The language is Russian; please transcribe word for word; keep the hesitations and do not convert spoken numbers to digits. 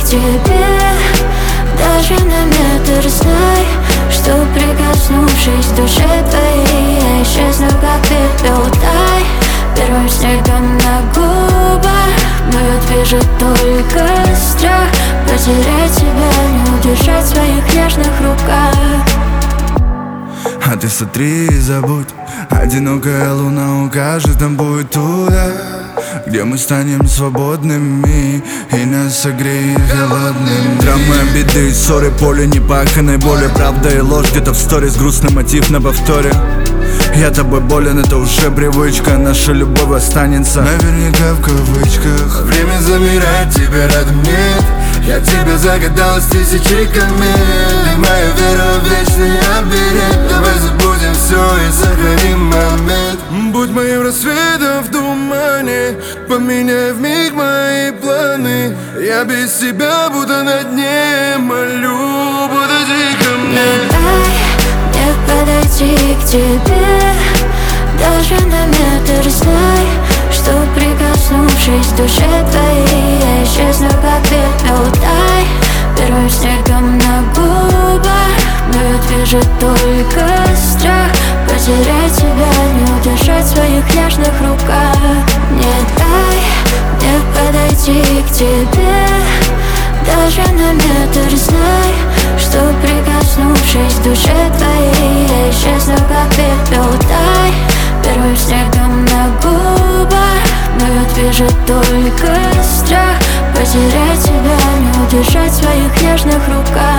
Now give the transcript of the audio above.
к тебе. Даже на метр знай, что прикоснувшись к душе твоей, я исчезну, как пепел тай. Первым снегом на губах, но я движу только страх потерять тебя, не удержать в своих нежных руках. А ты смотри и забудь, одинокая луна укажет нам путь туда, где мы станем свободными и нас согреет холодным. Драмы, обиды, ссоры, поле непаханной боли, правда и ложь где-то в сторис, грустный мотив на повторе. Я тобой болен, это уже привычка, наша любовь останется наверняка в кавычках. Время замирает, тебя рядом нет. Я тебя загадал с тысячи комет. Ты моя вера в вечный оберег. Давай забудем все и сохраним момент. Будь моим рассветом в тумане, поменяй вмиг мои планы. Я без тебя буду на дне, молю, подойди ко мне. Не подойти к тебе, даже на метр знай, что прикоснувшись к душе твоей, я исчезну, как пепел тай. Первым снегом на губах, но я движу только страх потерять тебя, не удержать в своих нежных руках. Не дай мне подойти к тебе, даже на метр знай, что прикоснувшись к душе твоей, я исчезну, как пепел тай. Первым снегом на губах, но я движу только страх потерять тебя, не удержать в своих нежных руках.